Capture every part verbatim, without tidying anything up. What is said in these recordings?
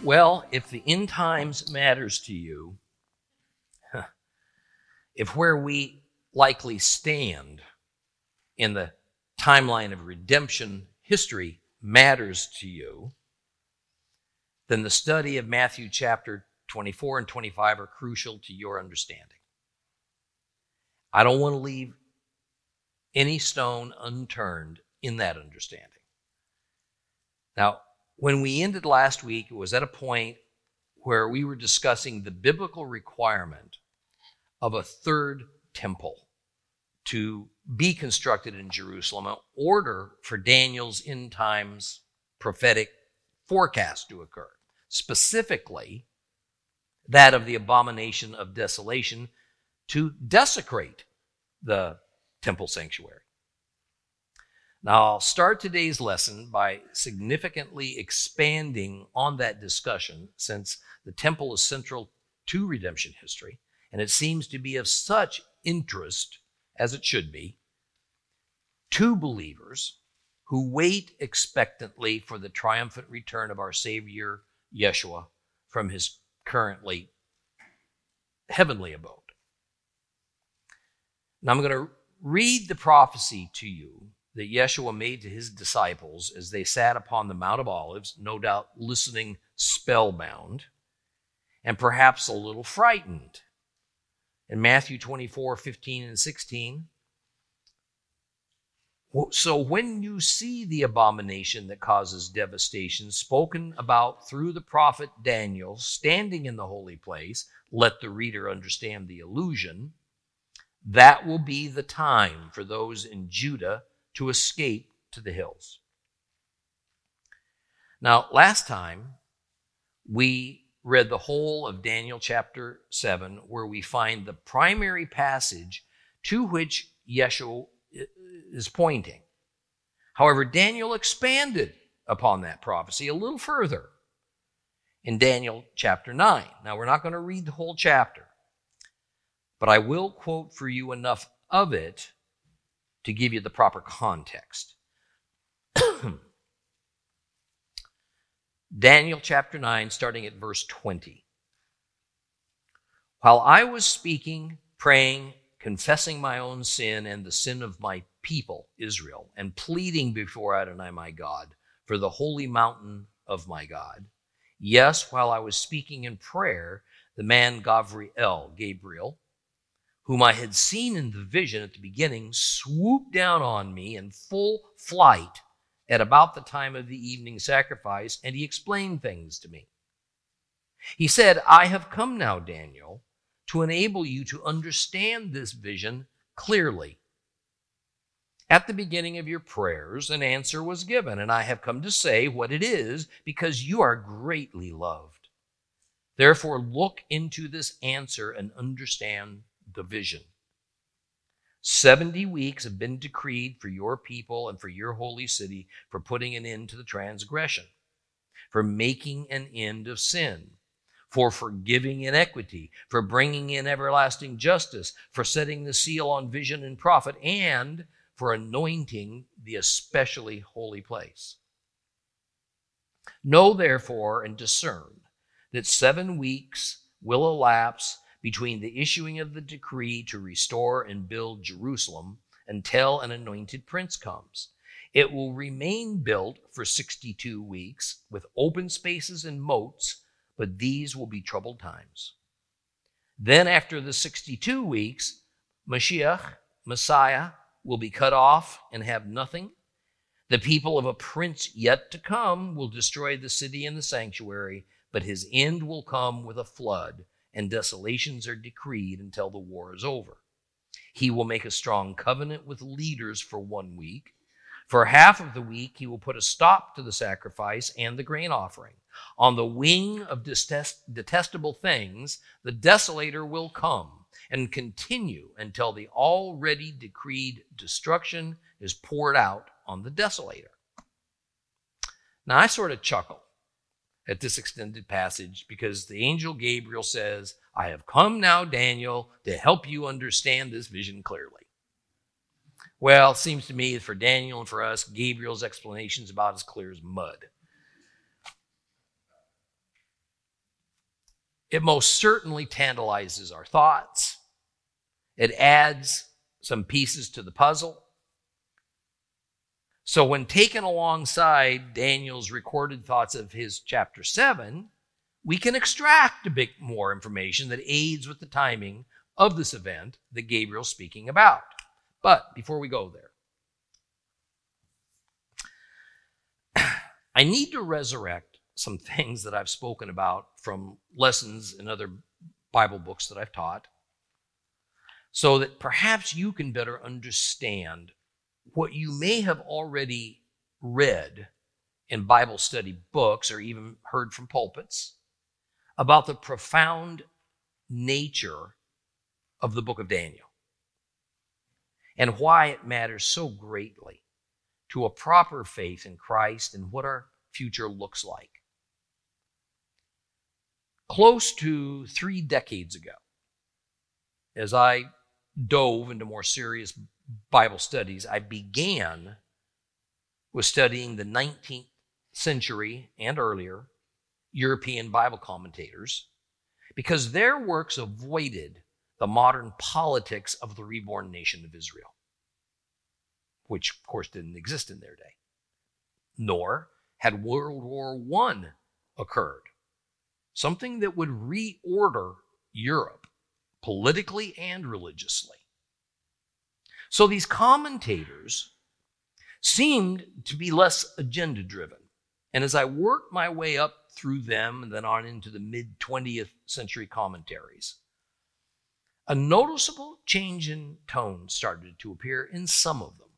Well, if the end times matters to you, if where we likely stand in the timeline of redemption history matters to you, then the study of Matthew chapter twenty-four and twenty-five are crucial to your understanding. I don't want to leave any stone unturned in that understanding. Now, when we ended last week, it was at a point where we were discussing the biblical requirement of a third temple to be constructed in Jerusalem in order for Daniel's end times prophetic forecast to occur, specifically that of the abomination of desolation to desecrate the temple sanctuary. Now, I'll start today's lesson by significantly expanding on that discussion, since the temple is central to redemption history, and it seems to be of such interest, as it should be, to believers who wait expectantly for the triumphant return of our Savior, Yeshua, from his currently heavenly abode. Now, I'm going to read the prophecy to you that Yeshua made to his disciples as they sat upon the Mount of Olives, no doubt listening spellbound and perhaps a little frightened. In Matthew twenty-four, fifteen and sixteen, so when you see the abomination that causes devastation spoken about through the prophet Daniel standing in the holy place, let the reader understand the allusion. That will be the time for those in Judah to escape to the hills. Now, last time, we read the whole of Daniel chapter seven, where we find the primary passage to which Yeshua is pointing. However, Daniel expanded upon that prophecy a little further in Daniel chapter nine. Now, we're not going to read the whole chapter, but I will quote for you enough of it to give you the proper context. Daniel chapter nine, starting at verse twenty. While I was speaking, praying, confessing my own sin and the sin of my people, Israel, and pleading before Adonai my God for the holy mountain of my God, yes, while I was speaking in prayer, the man Gabriel, Gabriel, whom I had seen in the vision at the beginning, swooped down on me in full flight at about the time of the evening sacrifice, and he explained things to me. He said, I have come now, Daniel, to enable you to understand this vision clearly. At the beginning of your prayers, an answer was given, and I have come to say what it is, because you are greatly loved. Therefore, look into this answer and understand the vision. Seventy weeks have been decreed for your people and for your holy city, for putting an end to the transgression, for making an end of sin, for forgiving iniquity, for bringing in everlasting justice, for setting the seal on vision and prophet, and for anointing the especially holy place. Know therefore and discern that seven weeks will elapse between the issuing of the decree to restore and build Jerusalem until an anointed prince comes. It will remain built for sixty-two weeks with open spaces and moats, but these will be troubled times. Then after the sixty-two weeks, Mashiach, Messiah, will be cut off and have nothing. The people of a prince yet to come will destroy the city and the sanctuary, but his end will come with a flood, and desolations are decreed until the war is over. He will make a strong covenant with leaders for one week. For half of the week, he will put a stop to the sacrifice and the grain offering. On the wing of detest- detestable things, the desolator will come and continue until the already decreed destruction is poured out on the desolator. Now, I sort of chuckle at this extended passage because the angel Gabriel says, I have come now, Daniel, to help you understand this vision clearly. Well, it seems to me that for Daniel and for us, Gabriel's explanation is about as clear as mud. It most certainly tantalizes our thoughts. It adds some pieces to the puzzle. So when taken alongside Daniel's recorded thoughts of his chapter seven, we can extract a bit more information that aids with the timing of this event that Gabriel's speaking about. But before we go there, I need to resurrect some things that I've spoken about from lessons in other Bible books that I've taught, so that perhaps you can better understand what you may have already read in Bible study books or even heard from pulpits about the profound nature of the book of Daniel and why it matters so greatly to a proper faith in Christ and what our future looks like. Close to three decades ago, as I dove into more serious Bible studies, I began with studying the nineteenth century and earlier European Bible commentators because their works avoided the modern politics of the reborn nation of Israel, which of course didn't exist in their day, nor had World War One occurred, something that would reorder Europe politically and religiously. So these commentators seemed to be less agenda-driven. And as I worked my way up through them and then on into the mid-twentieth century commentaries, a noticeable change in tone started to appear in some of them.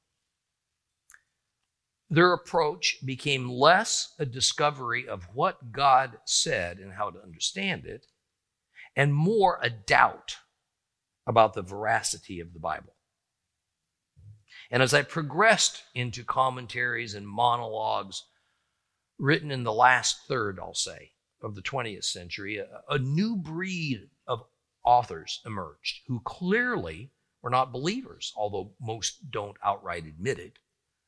Their approach became less a discovery of what God said and how to understand it, and more a doubt about the veracity of the Bible. And as I progressed into commentaries and monologues written in the last third, I'll say, of the twentieth century, a, a new breed of authors emerged who clearly were not believers, although most don't outright admit it.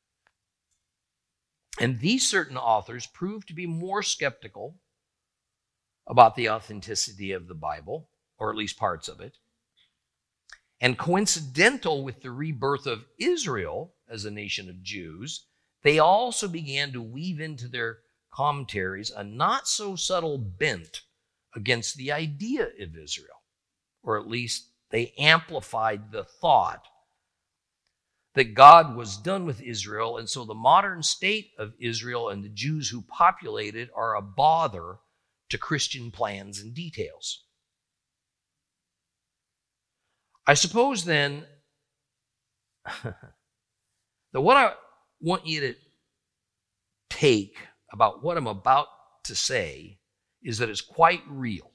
And these certain authors proved to be more skeptical about the authenticity of the Bible, or at least parts of it. And coincidental with the rebirth of Israel as a nation of Jews, they also began to weave into their commentaries a not so subtle bent against the idea of Israel, or at least they amplified the thought that God was done with Israel, and so the modern state of Israel and the Jews who populate it are a bother to Christian plans and details. I suppose then that what I want you to take about what I'm about to say is that it's quite real.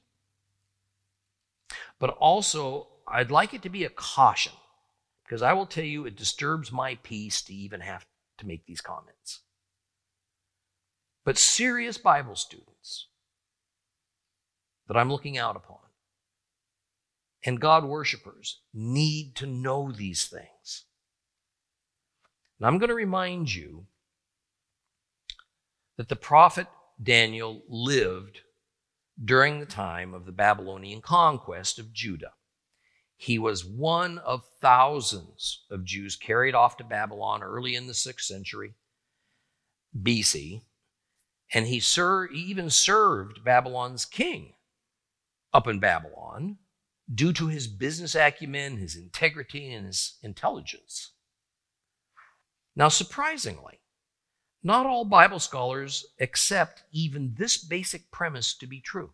But also, I'd like it to be a caution, because I will tell you it disturbs my peace to even have to make these comments. But serious Bible students that I'm looking out upon and God worshipers need to know these things. And I'm going to remind you that the prophet Daniel lived during the time of the Babylonian conquest of Judah. He was one of thousands of Jews carried off to Babylon early in the sixth century B C, and he, ser- he even served Babylon's king up in Babylon due to his business acumen, his integrity, and his intelligence. Now, surprisingly, not all Bible scholars accept even this basic premise to be true.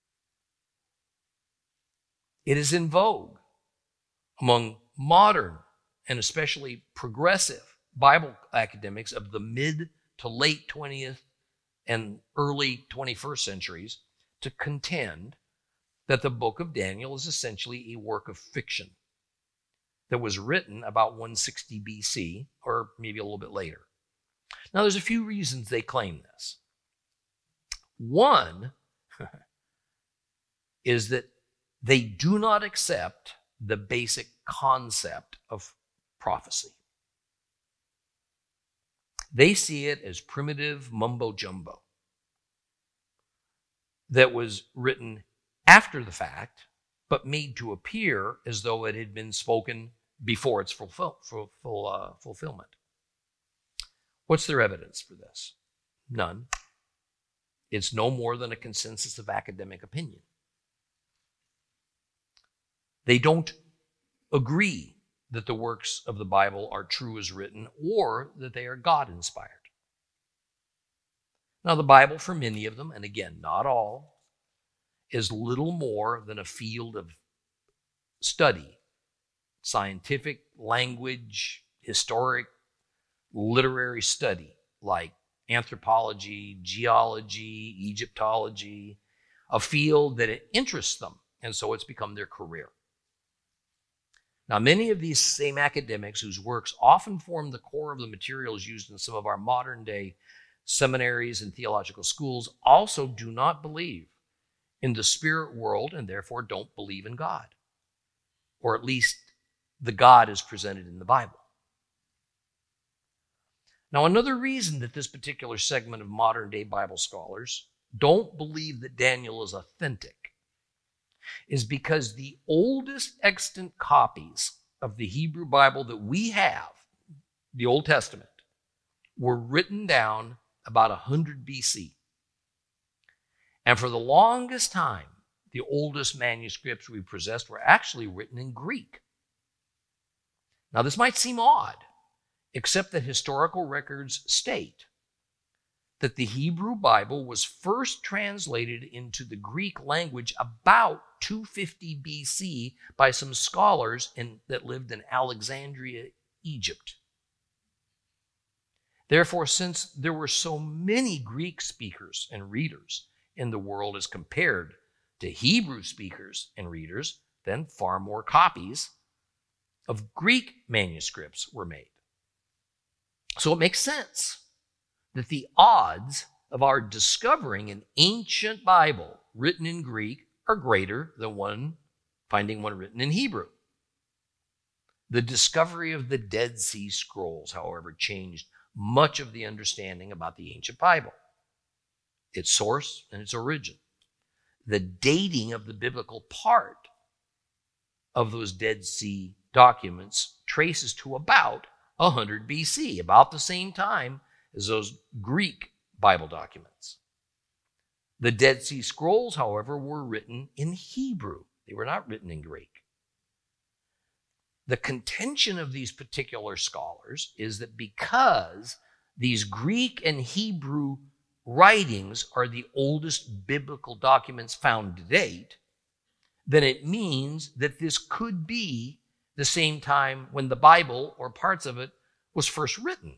It is in vogue among modern and especially progressive Bible academics of the mid to late twentieth and early twenty-first centuries to contend that the book of Daniel is essentially a work of fiction that was written about one sixty B C, or maybe a little bit later. Now, there's a few reasons they claim this. One is that they do not accept the basic concept of prophecy. They see it as primitive mumbo-jumbo that was written after the fact, but made to appear as though it had been spoken before its fulfill, full, full, uh, fulfillment. What's their evidence for this? None. It's no more than a consensus of academic opinion. They don't agree that the works of the Bible are true as written or that they are God-inspired. Now, the Bible, for many of them, and again, not all, is little more than a field of study, scientific, language, historic, literary study, like anthropology, geology, Egyptology, a field that it interests them, and so it's become their career. Now, many of these same academics whose works often form the core of the materials used in some of our modern-day seminaries and theological schools also do not believe in the spirit world and therefore don't believe in God, or at least the God is presented in the Bible. Now, another reason that this particular segment of modern-day Bible scholars don't believe that Daniel is authentic is because the oldest extant copies of the Hebrew Bible that we have, the Old Testament, were written down about one hundred B C. And for the longest time, the oldest manuscripts we possessed were actually written in Greek. Now, this might seem odd, except that historical records state that the Hebrew Bible was first translated into the Greek language about two fifty B C by some scholars in, that lived in Alexandria, Egypt. Therefore, since there were so many Greek speakers and readers in the world as compared to Hebrew speakers and readers, then far more copies of Greek manuscripts were made. So it makes sense that the odds of our discovering an ancient Bible written in Greek are greater than one finding one written in Hebrew. The discovery of the Dead Sea Scrolls, however, changed much of the understanding about the ancient Bible, its source and its origin. The dating of the biblical part of those Dead Sea documents traces to about one hundred B C, about the same time as those Greek Bible documents. The Dead Sea Scrolls, however, were written in Hebrew. They were not written in Greek. The contention of these particular scholars is that because these Greek and Hebrew writings are the oldest biblical documents found to date, then it means that this could be the same time when the Bible, or parts of it, was first written.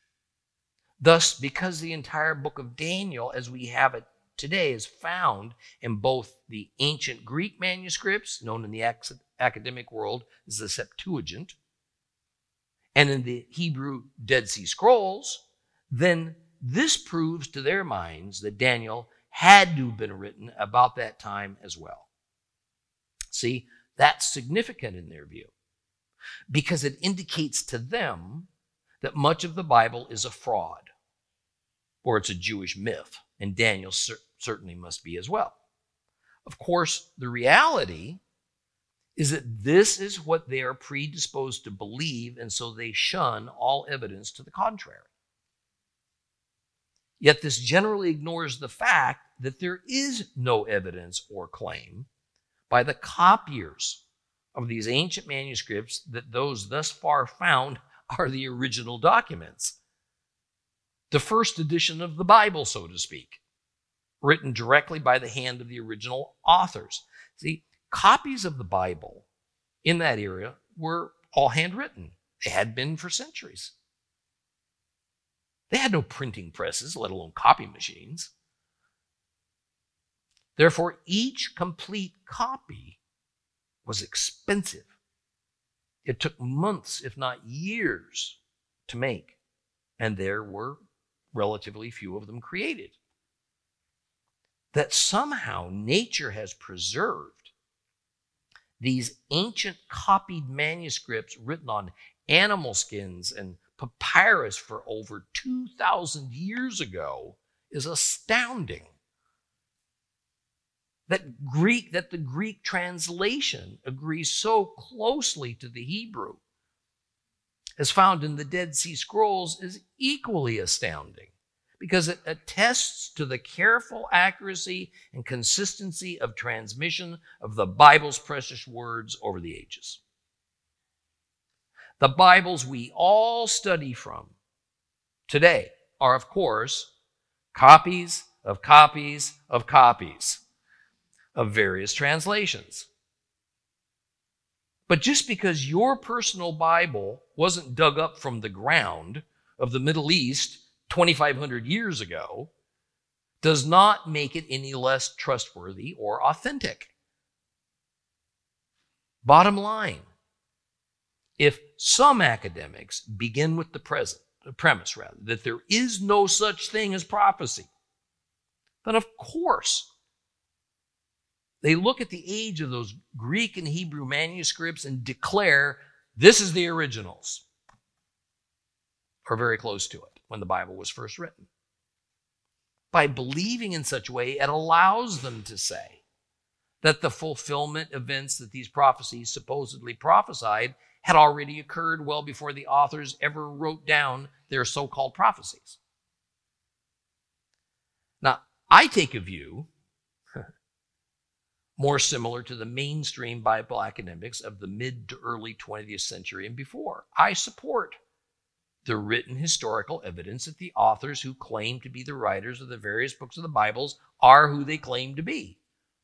Thus, because the entire book of Daniel, as we have it today, is found in both the ancient Greek manuscripts, known in the academic world as the Septuagint, and in the Hebrew Dead Sea Scrolls, then this proves to their minds that Daniel had to have been written about that time as well. See, that's significant in their view, because it indicates to them that much of the Bible is a fraud, or it's a Jewish myth, and Daniel cer- certainly must be as well. Of course, the reality is that this is what they are predisposed to believe, and so they shun all evidence to the contrary. Yet this generally ignores the fact that there is no evidence or claim by the copiers of these ancient manuscripts that those thus far found are the original documents. The first edition of the Bible, so to speak, written directly by the hand of the original authors. See, copies of the Bible in that era were all handwritten. They had been for centuries. They had no printing presses, let alone copy machines. Therefore, each complete copy was expensive. It took months, if not years, to make, and there were relatively few of them created. That somehow nature has preserved these ancient copied manuscripts written on animal skins and papyrus for over two thousand years ago is astounding. that Greek, that the Greek translation agrees so closely to the Hebrew as found in the Dead Sea Scrolls is equally astounding, because it attests to the careful accuracy and consistency of transmission of the Bible's precious words over the ages. The Bibles we all study from today are, of course, copies of copies of copies of various translations. But just because your personal Bible wasn't dug up from the ground of the Middle East twenty-five hundred years ago does not make it any less trustworthy or authentic. Bottom line, if some academics begin with the present, the premise rather, that there is no such thing as prophecy, then of course they look at the age of those Greek and Hebrew manuscripts and declare this is the originals, or very close to it, when the Bible was first written. By believing in such a way, it allows them to say that the fulfillment events that these prophecies supposedly prophesied had already occurred well before the authors ever wrote down their so-called prophecies. Now, I take a view more similar to the mainstream Bible academics of the mid to early twentieth century and before. I support the written historical evidence that the authors who claim to be the writers of the various books of the Bibles are who they claim to be,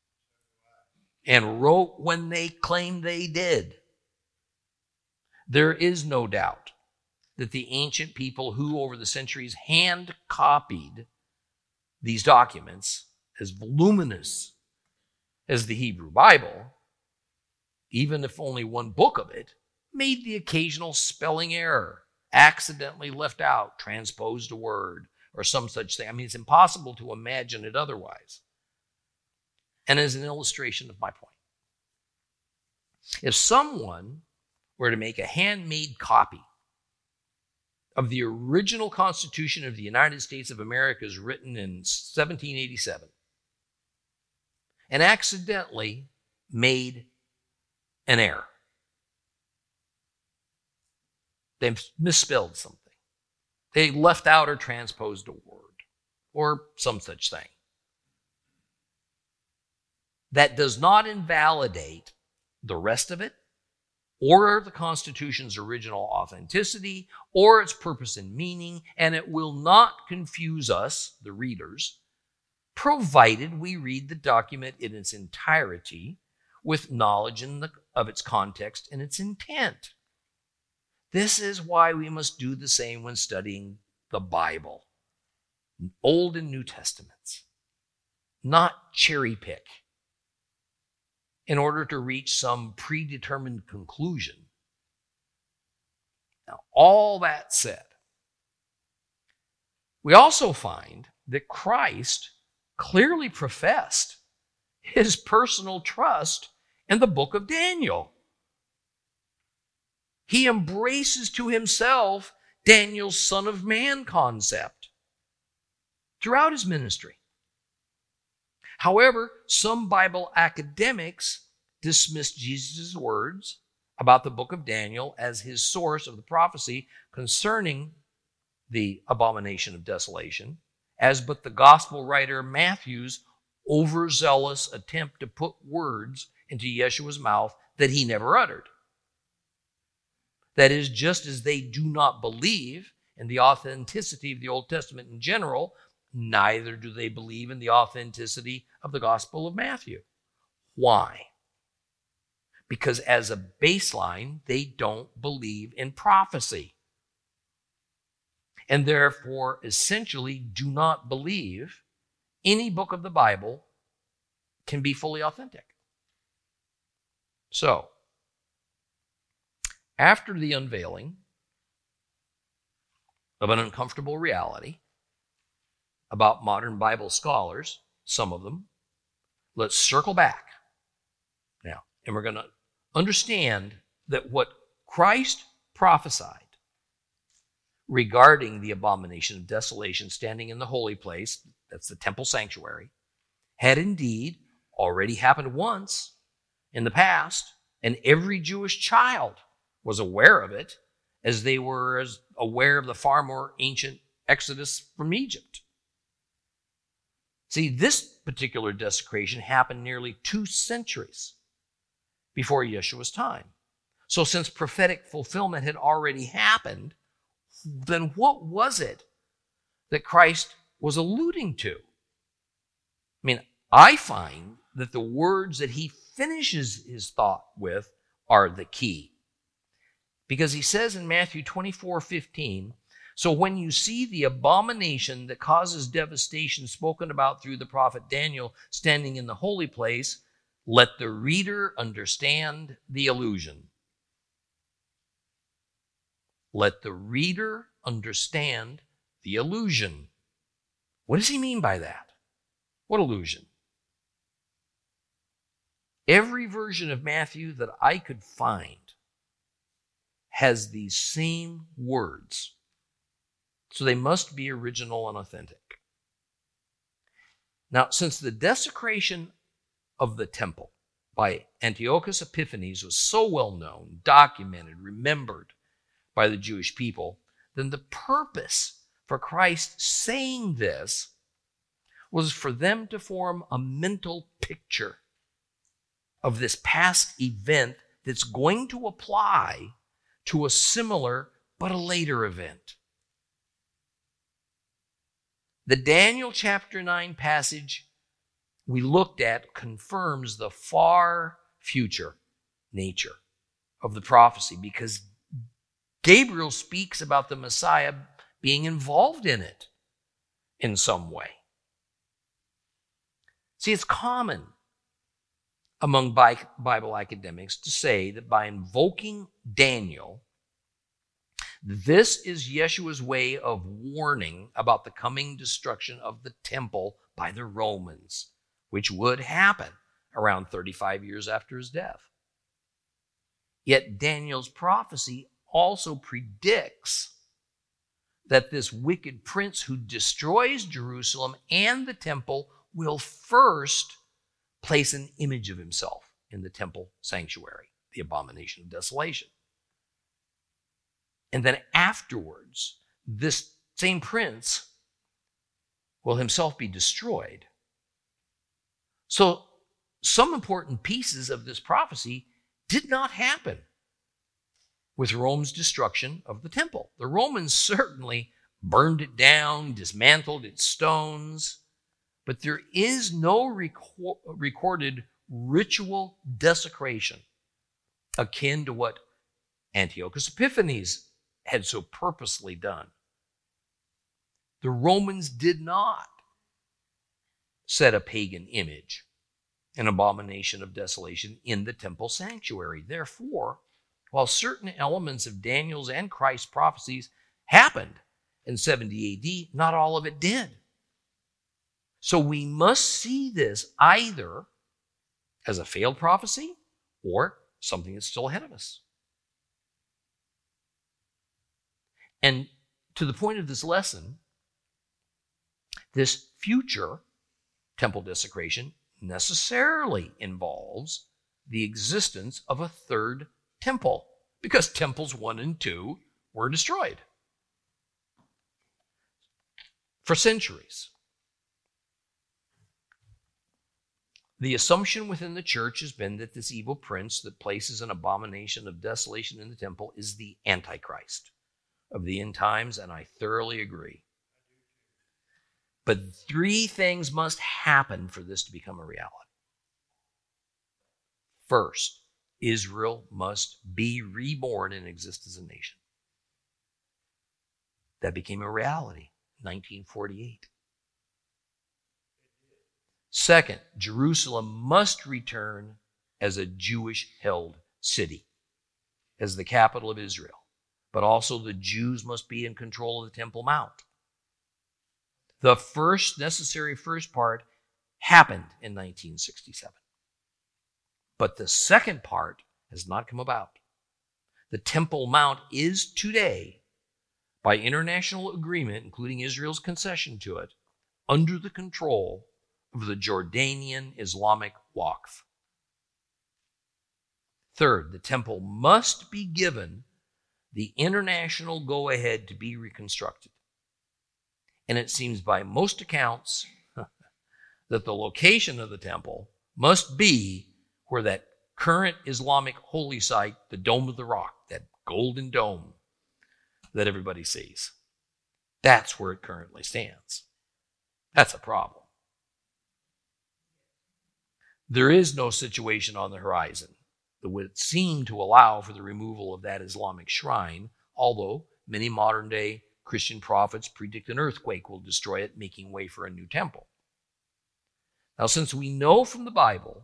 and wrote when they claimed they did. There is no doubt that the ancient people who, over the centuries, hand copied these documents, as voluminous as the Hebrew Bible, even if only one book of it, made the occasional spelling error, accidentally left out, transposed a word, or some such thing. I mean, it's impossible to imagine it otherwise. And as an illustration of my point, if someone were to make a handmade copy of the original Constitution of the United States of America as written in seventeen eighty-seven, and accidentally made an error, they misspelled something, they left out or transposed a word, or some such thing, that does not invalidate the rest of it, or the Constitution's original authenticity, or its purpose and meaning, and it will not confuse us, the readers, provided we read the document in its entirety with knowledge in the, of its context and its intent. This is why we must do the same when studying the Bible, Old and New Testaments, not cherry pick in order to reach some predetermined conclusion. Now, all that said, we also find that Christ clearly professed his personal trust in the book of Daniel. He embraces to himself Daniel's Son of Man concept throughout his ministry. However, some Bible academics dismiss Jesus' words about the book of Daniel as his source of the prophecy concerning the abomination of desolation, as but the gospel writer Matthew's overzealous attempt to put words into Yeshua's mouth that he never uttered. That is, just as they do not believe in the authenticity of the Old Testament in general, neither do they believe in the authenticity of the Gospel of Matthew. Why? Because as a baseline, they don't believe in prophecy, and therefore essentially do not believe any book of the Bible can be fully authentic. So, after the unveiling of an uncomfortable reality about modern Bible scholars, some of them, let's circle back now, and we're going to understand that what Christ prophesied regarding the abomination of desolation standing in the holy place, that's the temple sanctuary, had indeed already happened once in the past, and every Jewish child was aware of it, as they were as aware of the far more ancient Exodus from Egypt. See, this particular desecration happened nearly two centuries before Yeshua's time. So since prophetic fulfillment had already happened, then what was it that Christ was alluding to? I mean, I find that the words that he finishes his thought with are the key. Because he says in Matthew twenty-four fifteen, so when you see the abomination that causes devastation spoken about through the prophet Daniel standing in the holy place, let the reader understand the allusion. Let the reader understand the allusion. What does he mean by that? What allusion? Every version of Matthew that I could find has these same words. So they must be original and authentic. Now, since the desecration of the temple by Antiochus Epiphanes was so well known, documented, remembered by the Jewish people, then the purpose for Christ saying this was for them to form a mental picture of this past event that's going to apply to a similar but a later event. The Daniel chapter nine passage we looked at confirms the far future nature of the prophecy, because Gabriel speaks about the Messiah being involved in it in some way. See, it's common among Bible academics to say that by invoking Daniel, this is Yeshua's way of warning about the coming destruction of the temple by the Romans, which would happen around thirty-five years after his death. Yet Daniel's prophecy also predicts that this wicked prince who destroys Jerusalem and the temple will first place an image of himself in the temple sanctuary, the abomination of desolation. And then afterwards, this same prince will himself be destroyed. So some important pieces of this prophecy did not happen with Rome's destruction of the temple. The Romans certainly burned it down, dismantled its stones, but there is no reco- recorded ritual desecration akin to what Antiochus Epiphanes had so purposely done. The Romans did not set a pagan image, an abomination of desolation, in the temple sanctuary. Therefore, while certain elements of Daniel's and Christ's prophecies happened in seventy A D, not all of it did. So we must see this either as a failed prophecy or something that's still ahead of us. And to the point of this lesson, this future temple desecration necessarily involves the existence of a third temple, because temples one and two were destroyed for centuries. The assumption within the church has been that this evil prince that places an abomination of desolation in the temple is the Antichrist of the end times, and I thoroughly agree. But three things must happen for this to become a reality. First, Israel must be reborn and exist as a nation. That became a reality in nineteen forty-eight. Second, Jerusalem must return as a Jewish-held city, as the capital of Israel. But also the Jews must be in control of the Temple Mount. The first necessary first part happened in nineteen sixty-seven. But the second part has not come about. The Temple Mount is today, by international agreement, including Israel's concession to it, under the control of the Jordanian Islamic Waqf. Third, the temple must be given the international go-ahead to be reconstructed. And it seems by most accounts that the location of the temple must be where that current Islamic holy site, the Dome of the Rock, that golden dome that everybody sees. That's where it currently stands. That's a problem. There is no situation on the horizon that would seem to allow for the removal of that Islamic shrine, although many modern-day Christian prophets predict an earthquake will destroy it, making way for a new temple. Now, since we know from the Bible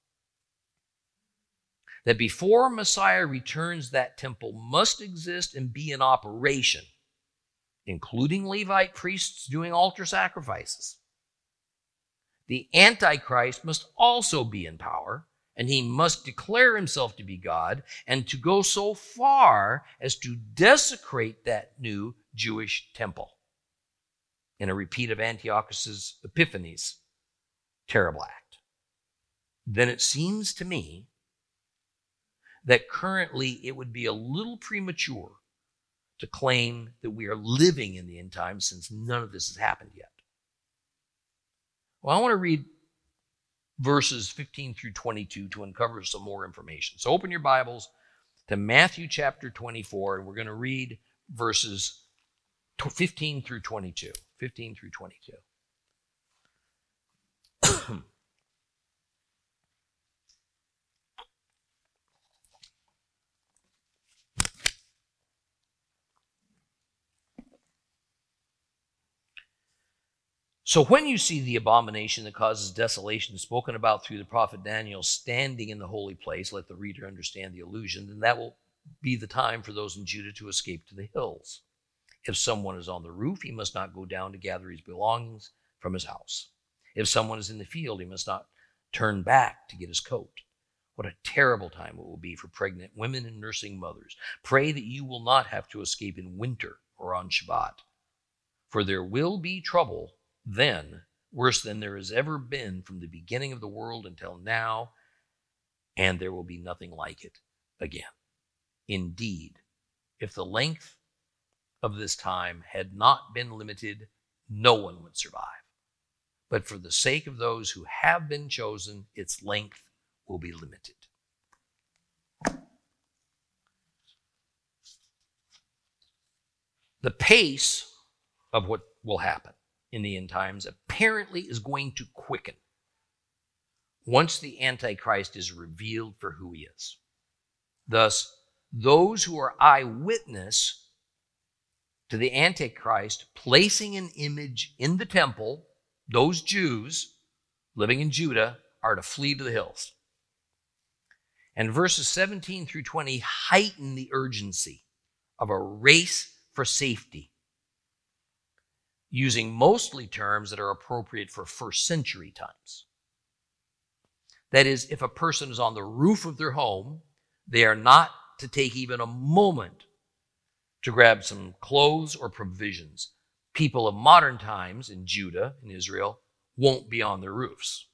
that before Messiah returns, that temple must exist and be in operation, including Levite priests doing altar sacrifices, the Antichrist must also be in power, and he must declare himself to be God and to go so far as to desecrate that new Jewish temple in a repeat of Antiochus Epiphanes' terrible act. Then it seems to me that currently it would be a little premature to claim that we are living in the end times, since none of this has happened yet. Well, I want to read verses fifteen through twenty-two to uncover some more information. So open your Bibles to Matthew chapter twenty-four, and we're going to read verses fifteen through twenty-two. fifteen through twenty-two. So when you see the abomination that causes desolation spoken about through the prophet Daniel standing in the holy place, let the reader understand the allusion, then that will be the time for those in Judah to escape to the hills. If someone is on the roof, he must not go down to gather his belongings from his house. If someone is in the field, he must not turn back to get his coat. What a terrible time it will be for pregnant women and nursing mothers. Pray that you will not have to escape in winter or on Shabbat, for there will be trouble then, worse than there has ever been from the beginning of the world until now, and there will be nothing like it again. Indeed, if the length of this time had not been limited, no one would survive. But for the sake of those who have been chosen, its length will be limited. The pace of what will happen in the end times apparently is going to quicken once the Antichrist is revealed for who he is. Thus, those who are eyewitness to the Antichrist placing an image in the temple, those Jews living in Judah, are to flee to the hills. And verses seventeen through twenty heighten the urgency of a race for safety, using mostly terms that are appropriate for first century times. That is, if a person is on the roof of their home, they are not to take even a moment to grab some clothes or provisions. People of modern times in Judah and Israel won't be on their roofs.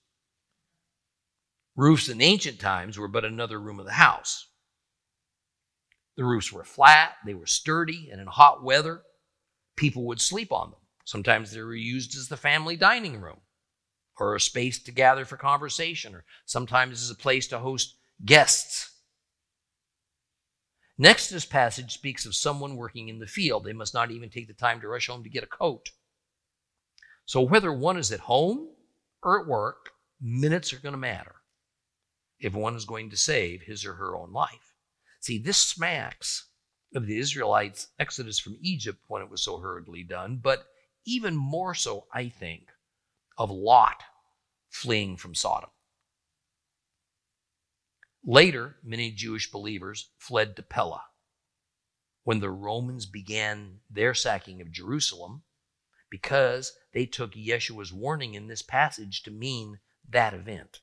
Roofs in ancient times were but another room of the house. The roofs were flat, they were sturdy, and in hot weather, people would sleep on them. Sometimes they were used as the family dining room, or a space to gather for conversation, or sometimes as a place to host guests. Next, this passage speaks of someone working in the field. They must not even take the time to rush home to get a coat. So whether one is at home or at work, minutes are going to matter if one is going to save his or her own life. See, this smacks of the Israelites' exodus from Egypt when it was so hurriedly done, but even more so, I think, of Lot fleeing from Sodom. Later, many Jewish believers fled to Pella when the Romans began their sacking of Jerusalem, because they took Yeshua's warning in this passage to mean that event.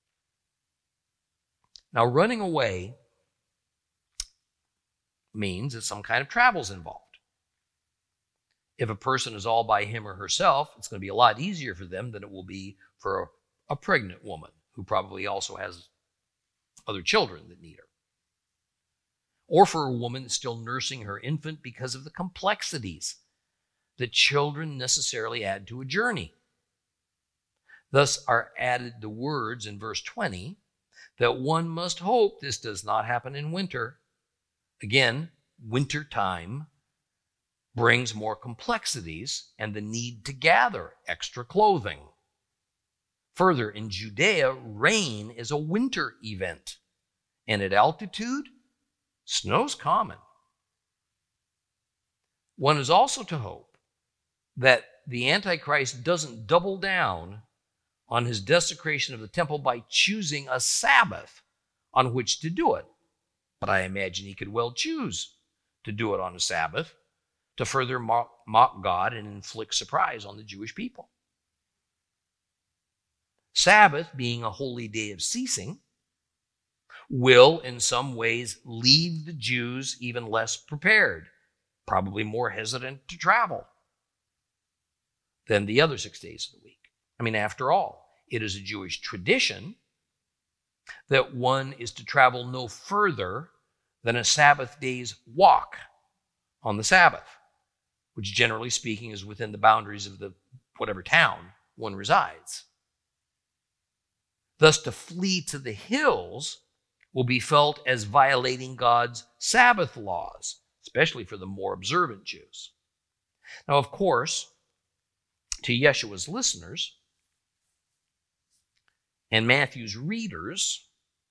Now, running away means that some kind of travel is involved. If a person is all by him or herself, it's going to be a lot easier for them than it will be for a, a pregnant woman who probably also has other children that need her. Or for a woman still nursing her infant because of the complexities that children necessarily add to a journey. Thus are added the words in verse twenty that one must hope this does not happen in winter. Again, winter time brings more complexities and the need to gather extra clothing. Further, in Judea, rain is a winter event, and at altitude, snow's common. One is also to hope that the Antichrist doesn't double down on his desecration of the temple by choosing a Sabbath on which to do it. But I imagine he could well choose to do it on a Sabbath to further mock, mock God and inflict surprise on the Jewish people. Sabbath, being a holy day of ceasing, will in some ways leave the Jews even less prepared, probably more hesitant to travel than the other six days of the week. I mean, after all, it is a Jewish tradition that one is to travel no further than a Sabbath day's walk on the Sabbath, which generally speaking is within the boundaries of the whatever town one resides. Thus, to flee to the hills will be felt as violating God's Sabbath laws, especially for the more observant Jews. Now, of course, to Yeshua's listeners and Matthew's readers,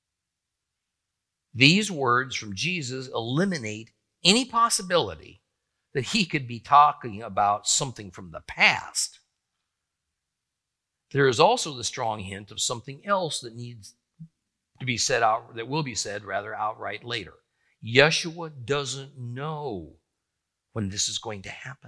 these words from Jesus eliminate any possibility that he could be talking about something from the past. There is also the strong hint of something else that needs to be said out, that will be said rather outright later. Yeshua doesn't know when this is going to happen.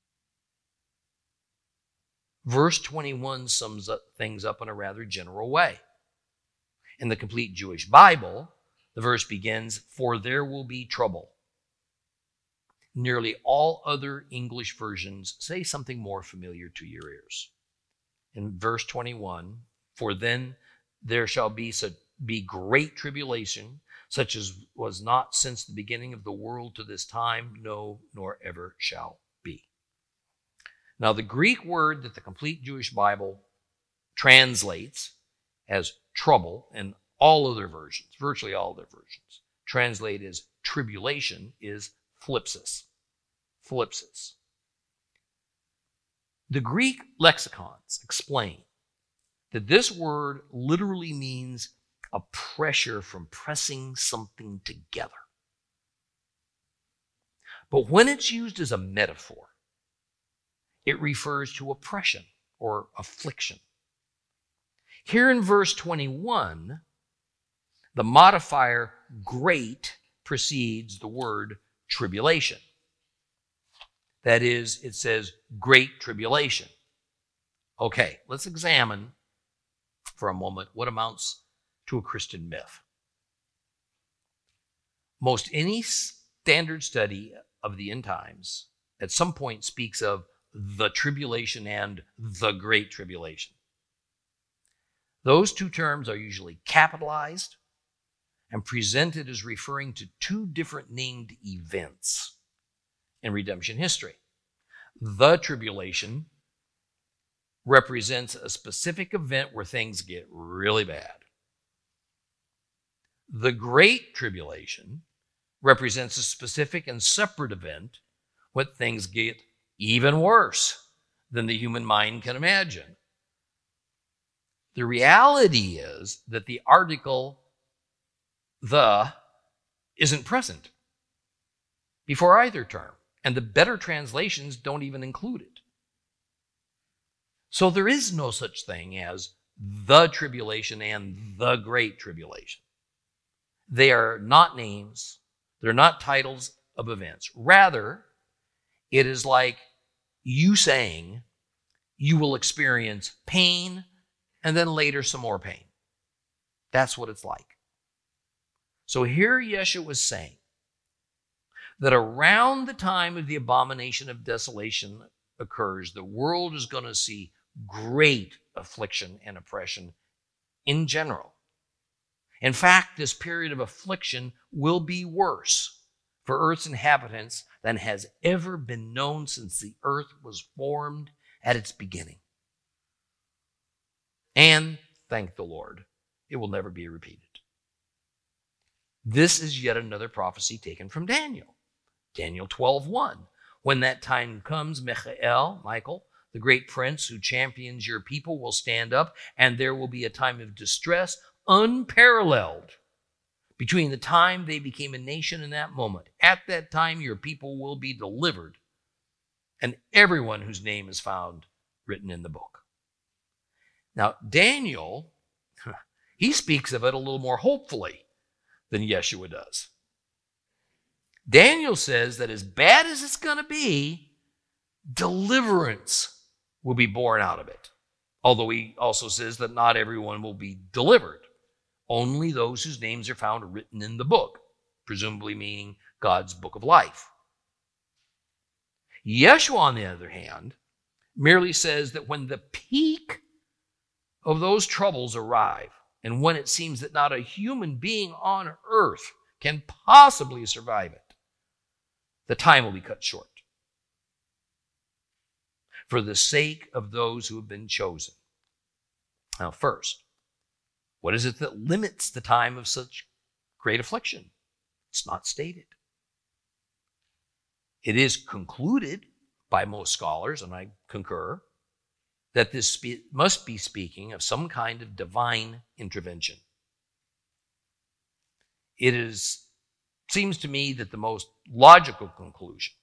Verse twenty-one sums up things up in a rather general way. In the complete Jewish Bible, the verse begins, "For there will be trouble." Nearly all other English versions say something more familiar to your ears. In verse twenty-one, "For then there shall be, such, be great tribulation, such as was not since the beginning of the world to this time, no, nor ever shall be." Now, the Greek word that the complete Jewish Bible translates as trouble, and all other versions, virtually all other versions, translate as tribulation, is thlipsis. Thlipsis. The Greek lexicons explain that this word literally means a pressure from pressing something together. But when it's used as a metaphor, it refers to oppression or affliction. Here in verse twenty-one, the modifier great precedes the word tribulation. That is, it says great tribulation. Okay, let's examine for a moment what amounts to a Christian myth. Most any standard study of the end times at some point speaks of the tribulation and the great tribulation. Those two terms are usually capitalized and presented as referring to two different named events in redemption history. The tribulation represents a specific event where things get really bad. The great tribulation represents a specific and separate event when things get even worse than the human mind can imagine. The reality is that the article the isn't present before either term, and the better translations don't even include it. So there is no such thing as the tribulation and the great tribulation. They are not names, they're not titles of events. Rather, it is like you saying you will experience pain and then later some more pain. That's what it's like. So here Yeshua was saying that around the time of the abomination of desolation occurs, the world is going to see great affliction and oppression in general. In fact, this period of affliction will be worse for Earth's inhabitants than has ever been known since the earth was formed at its beginning. And, thank the Lord, it will never be repeated. This is yet another prophecy taken from Daniel. Daniel twelve one. When that time comes, Michael, Michael, the great prince who champions your people, will stand up, and there will be a time of distress unparalleled between the time they became a nation and that moment. At that time, your people will be delivered, and everyone whose name is found written in the book. Now, Daniel, he speaks of it a little more hopefully than Yeshua does. Daniel says that as bad as it's going to be, deliverance will be born out of it. Although he also says that not everyone will be delivered. Only those whose names are found written in the book, presumably meaning God's book of life. Yeshua, on the other hand, merely says that when the peak of those troubles arrive, and when it seems that not a human being on earth can possibly survive it, the time will be cut short for the sake of those who have been chosen. Now, first, what is it that limits the time of such great affliction? It's not stated. It is concluded by most scholars, and I concur, that this spe- must be speaking of some kind of divine intervention. It is, seems to me that the most logical conclusion,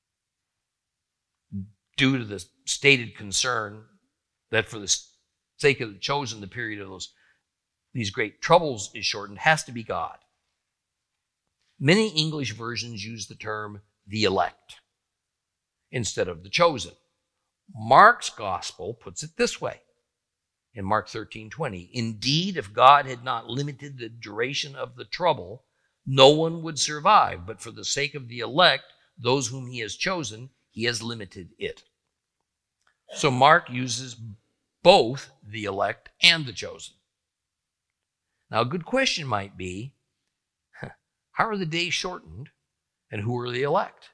due to the stated concern that for the sake of the chosen, the period of those these great troubles is shortened, has to be God. Many English versions use the term the elect instead of the chosen. Mark's gospel puts it this way in Mark thirteen twenty. Indeed, if God had not limited the duration of the trouble, no one would survive. But for the sake of the elect, those whom he has chosen, he has limited it. So Mark uses both the elect and the chosen. Now, a good question might be, how are the days shortened and who are the elect?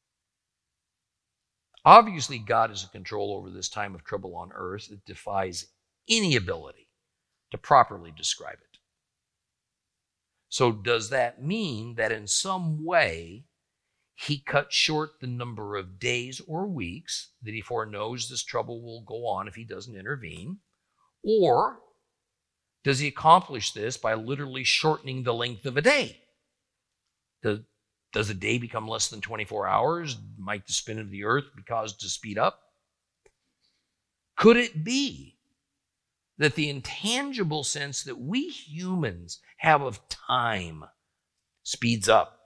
Obviously, God is in control over this time of trouble on earth. It defies any ability to properly describe it. So does that mean that in some way he cut short the number of days or weeks that he foreknows this trouble will go on if he doesn't intervene? Or does he accomplish this by literally shortening the length of a day? Does, does a day become less than twenty-four hours? Might the spin of the earth be caused to speed up? Could it be that the intangible sense that we humans have of time speeds up?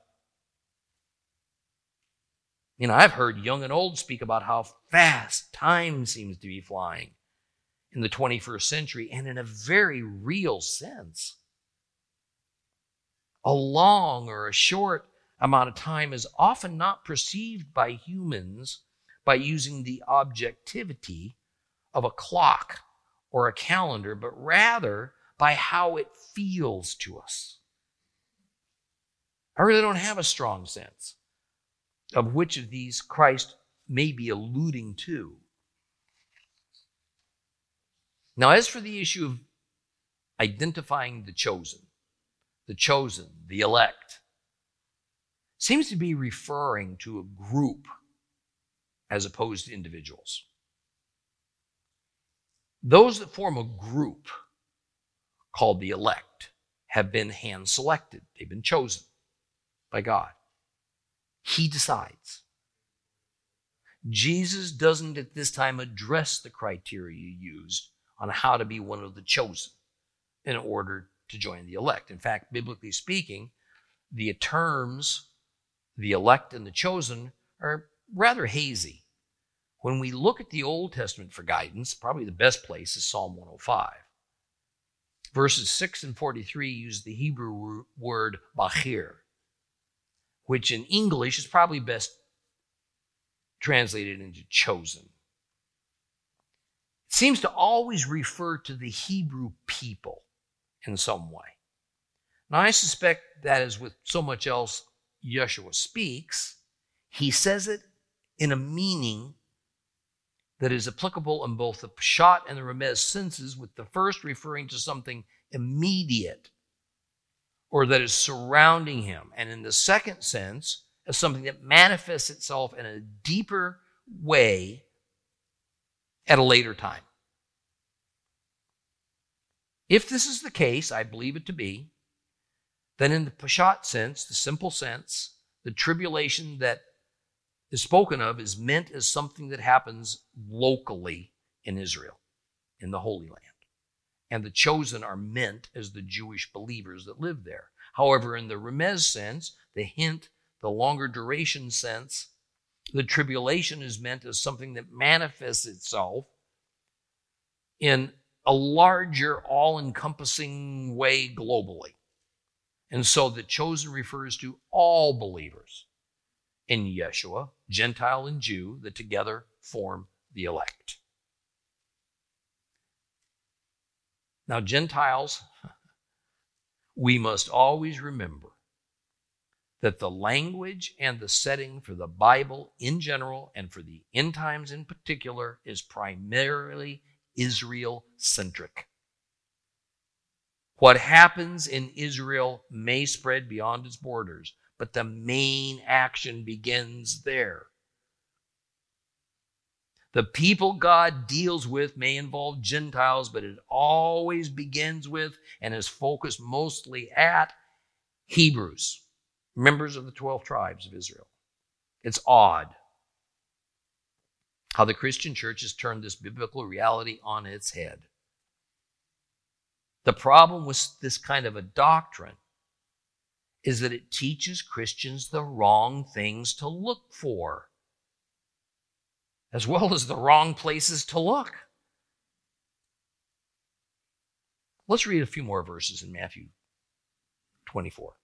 You know, I've heard young and old speak about how fast time seems to be flying in the twenty-first century, and in a very real sense. A long or a short amount of time is often not perceived by humans by using the objectivity of a clock or a calendar, but rather by how it feels to us. I really don't have a strong sense of which of these Christ may be alluding to. Now, as for the issue of identifying the chosen, the chosen, the elect, seems to be referring to a group as opposed to individuals. Those that form a group called the elect have been hand-selected. They've been chosen by God. He decides. Jesus doesn't at this time address the criteria used on how to be one of the chosen in order to join the elect. In fact, biblically speaking, the terms, the elect and the chosen, are rather hazy. When we look at the Old Testament for guidance, probably the best place is Psalm one oh five. Verses six and forty-three use the Hebrew word bachir, which in English is probably best translated into chosen. seems to always refer to the Hebrew people in some way. Now, I suspect that as with so much else Yeshua speaks, he says it in a meaning that is applicable in both the Peshat and the Remez senses, with the first referring to something immediate or that is surrounding him, and in the second sense, as something that manifests itself in a deeper way at a later time. If this is the case, I believe it to be, then in the Peshat sense, the simple sense, the tribulation that is spoken of is meant as something that happens locally in Israel, in the Holy Land. And the chosen are meant as the Jewish believers that live there. However, in the Remez sense, the hint, the longer duration sense, the tribulation is meant as something that manifests itself in a larger, all-encompassing way globally. And so the chosen refers to all believers in Yeshua, Gentile and Jew, that together form the elect. Now, Gentiles, we must always remember that the language and the setting for the Bible in general and for the end times in particular is primarily Israel-centric. What happens in Israel may spread beyond its borders, but the main action begins there. The people God deals with may involve Gentiles, but it always begins with and is focused mostly at Hebrews, members of the twelve tribes of Israel. It's odd how the Christian church has turned this biblical reality on its head. The problem with this kind of a doctrine is that it teaches Christians the wrong things to look for, as well as the wrong places to look. Let's read a few more verses in Matthew twenty-four.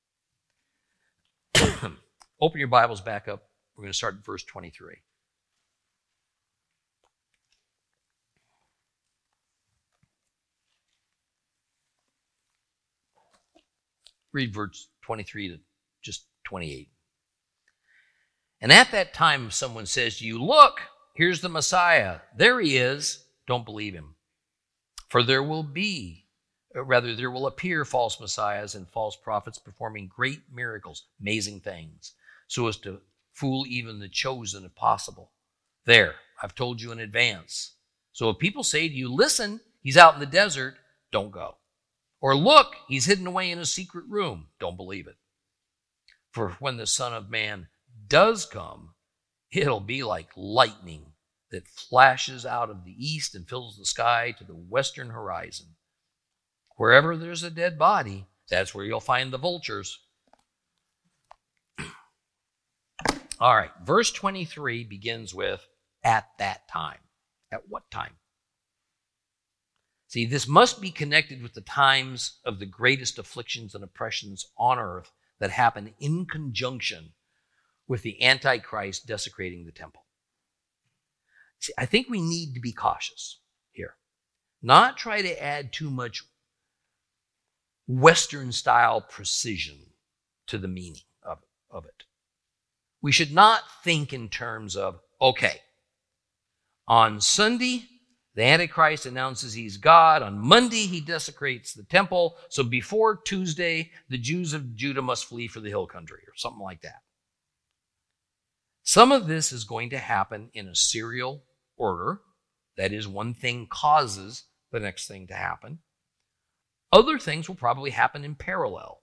Open your Bibles back up. We're going to start at verse twenty-three. Read verse twenty-three to just twenty-eight. And at that time, if someone says to you, "Look, here's the Messiah. There he is," don't believe him. For there will be, or rather there will appear false messiahs and false prophets performing great miracles, amazing things, so as to fool even the chosen if possible. There, I've told you in advance. So if people say to you, "Listen, he's out in the desert," don't go. Or, "Look, he's hidden away in a secret room," don't believe it. For when the Son of Man does come, it'll be like lightning that flashes out of the east and fills the sky to the western horizon. Wherever there's a dead body, that's where you'll find the vultures. All right, verse twenty-three begins with, "at that time." At what time? See, this must be connected with the times of the greatest afflictions and oppressions on earth that happen in conjunction with the Antichrist desecrating the temple. See, I think we need to be cautious here. Not try to add too much Western-style precision to the meaning of, of it. We should not think in terms of, okay, on Sunday, the Antichrist announces he's God. On Monday, he desecrates the temple. So before Tuesday, the Jews of Judah must flee for the hill country or something like that. Some of this is going to happen in a serial order. That is, one thing causes the next thing to happen. Other things will probably happen in parallel.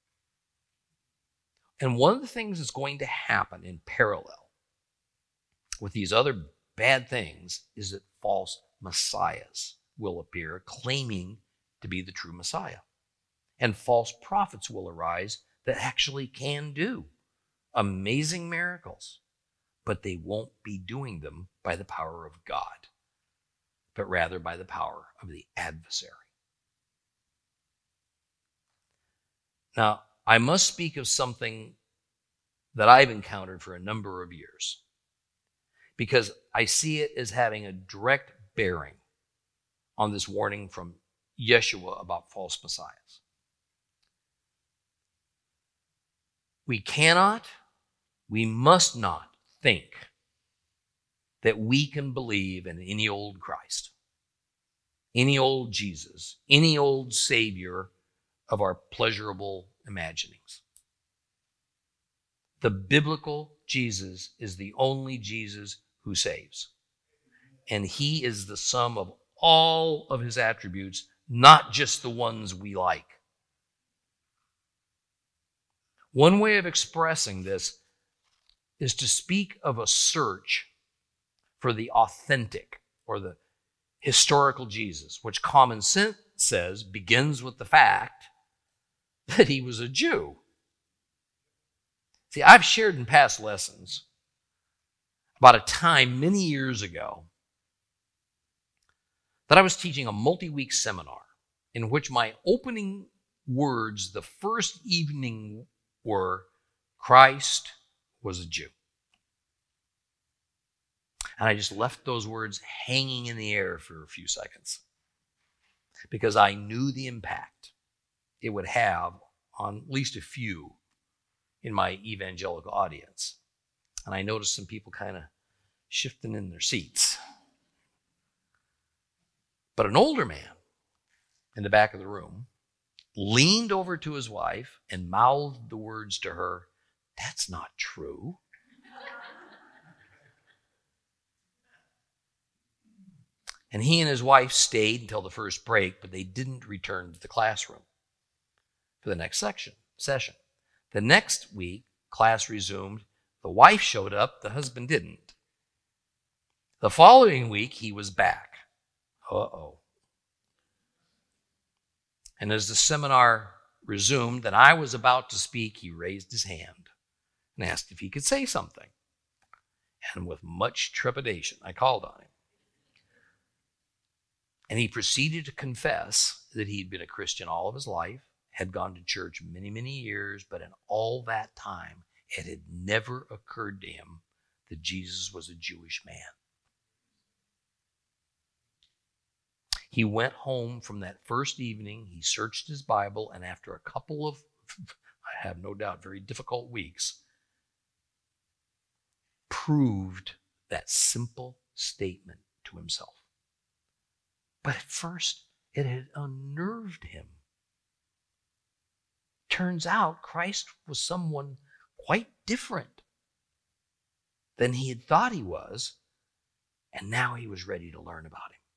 And one of the things that's going to happen in parallel with these other bad things is that false messiahs will appear claiming to be the true Messiah. And false prophets will arise that actually can do amazing miracles, but they won't be doing them by the power of God, but rather by the power of the adversary. Now, I must speak of something that I've encountered for a number of years, because I see it as having a direct bearing on this warning from Yeshua about false messiahs. We cannot, we must not think that we can believe in any old Christ, any old Jesus, any old Savior of our pleasurable imaginings. The biblical Jesus is the only Jesus who saves. And he is the sum of all of his attributes, not just the ones we like. One way of expressing this is to speak of a search for the authentic or the historical Jesus, which common sense says begins with the fact that he was a Jew. See, I've shared in past lessons about a time many years ago that I was teaching a multi-week seminar in which my opening words the first evening were, Christ was a Jew. And I just left those words hanging in the air for a few seconds because I knew the impact it would have on at least a few in my evangelical audience. And I noticed some people kind of shifting in their seats. But an older man in the back of the room leaned over to his wife and mouthed the words to her, "That's not true." And he and his wife stayed until the first break, but they didn't return to the classroom for the next section, session. The next week, class resumed. The wife showed up, the husband didn't. The following week, he was back. Uh-oh. And as the seminar resumed and I was about to speak, he raised his hand and asked if he could say something. And with much trepidation, I called on him. And he proceeded to confess that he'd been a Christian all of his life, had gone to church many, many years, but in all that time, it had never occurred to him that Jesus was a Jewish man. He went home from that first evening, he searched his Bible, and after a couple of, I have no doubt, very difficult weeks, proved that simple statement to himself. But at first, it had unnerved him. Turns out Christ was someone quite different than he had thought he was, and now he was ready to learn about him.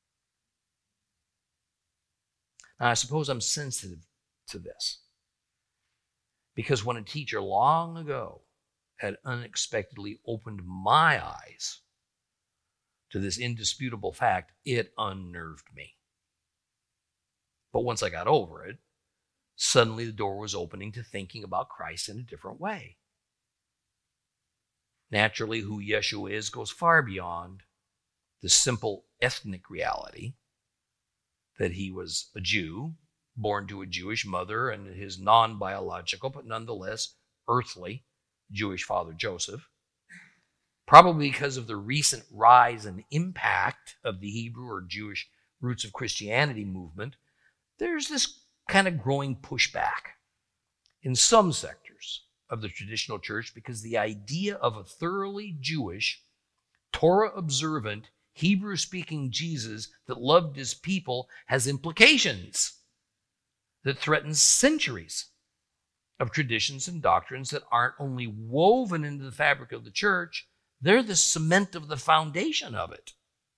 Now, I suppose I'm sensitive to this because when a teacher long ago had unexpectedly opened my eyes to this indisputable fact, it unnerved me. But once I got over it, suddenly the door was opening to thinking about Christ in a different way. Naturally, who Yeshua is goes far beyond the simple ethnic reality that he was a Jew, born to a Jewish mother, and his non-biological, but nonetheless earthly, Jewish father Joseph. Probably because of the recent rise and impact of the Hebrew or Jewish roots of Christianity movement, there's this kind of growing pushback in some sectors of the traditional church because the idea of a thoroughly Jewish, Torah-observant, Hebrew-speaking Jesus that loved his people has implications that threaten centuries of traditions and doctrines that aren't only woven into the fabric of the church, they're the cement of the foundation of it.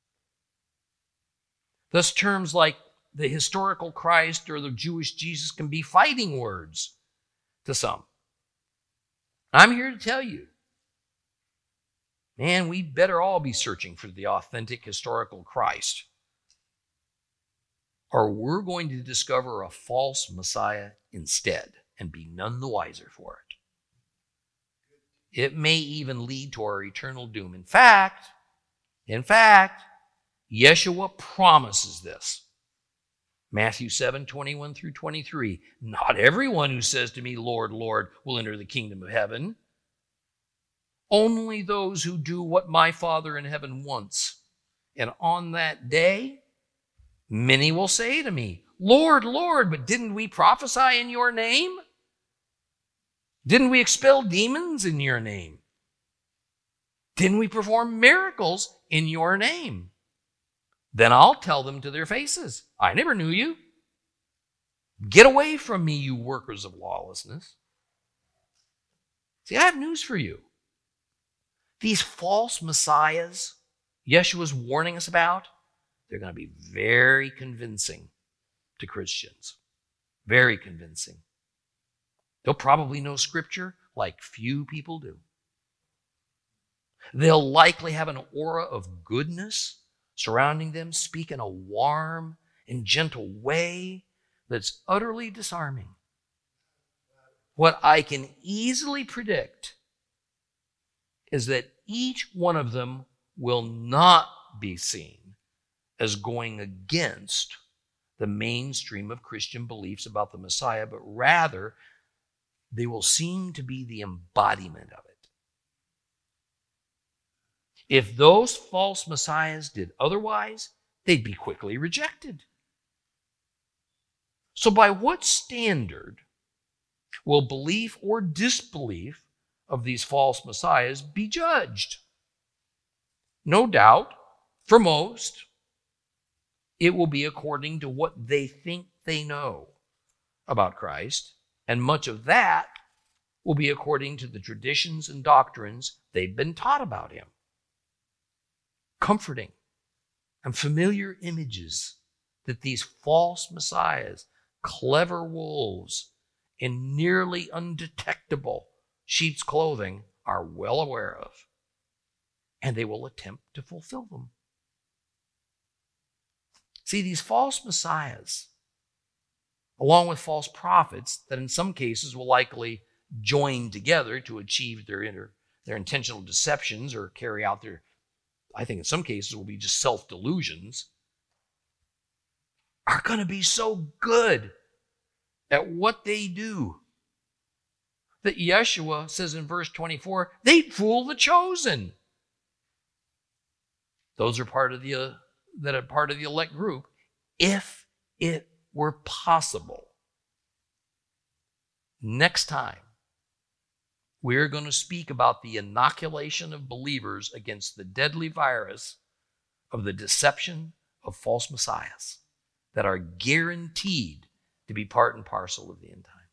Thus, terms like the historical Christ or the Jewish Jesus can be fighting words to some. I'm here to tell you, man, we better all be searching for the authentic historical Christ, or we're going to discover a false Messiah instead and be none the wiser for it. It may even lead to our eternal doom. In fact, in fact, Yeshua promises this. Matthew seven, twenty-one through twenty-three. Not everyone who says to me, Lord, Lord, will enter the kingdom of heaven. Only those who do what my Father in heaven wants. And on that day, many will say to me, Lord, Lord, but didn't we prophesy in your name? Didn't we expel demons in your name? Didn't we perform miracles in your name? Then I'll tell them to their faces, I never knew you. Get away from me, you workers of lawlessness. See, I have news for you. These false messiahs Yeshua's warning us about, they're going to be very convincing to Christians. Very convincing. They'll probably know Scripture like few people do. They'll likely have an aura of goodness surrounding them, speak in a warm and gentle way that's utterly disarming. What I can easily predict is that each one of them will not be seen as going against the mainstream of Christian beliefs about the Messiah, but rather they will seem to be the embodiment of it. If those false messiahs did otherwise, they'd be quickly rejected. So by what standard will belief or disbelief of these false messiahs be judged? No doubt, for most, it will be according to what they think they know about Christ, and much of that will be according to the traditions and doctrines they've been taught about him. Comforting and familiar images that these false messiahs, clever wolves in nearly undetectable sheep's clothing, are well aware of, and they will attempt to fulfill them. See, these false messiahs, along with false prophets that in some cases will likely join together to achieve their inner, their intentional deceptions or carry out their, I think in some cases will be just self-delusions, are going to be so good at what they do that Yeshua says in verse twenty-four, they'd fool the chosen. Those are part of the uh, that are part of the elect group, if it were possible. Next time, we're going to speak about the inoculation of believers against the deadly virus of the deception of false messiahs that are guaranteed to be part and parcel of the end times.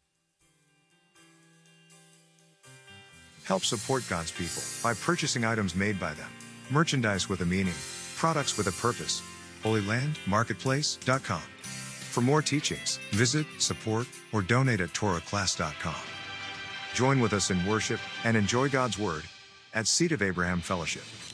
Help support God's people by purchasing items made by them, merchandise with a meaning, products with a purpose. Holy Land Marketplace dot com. For more teachings, visit, support, or donate at Torah Class dot com. Join with us in worship and enjoy God's Word at Seed of Abraham Fellowship.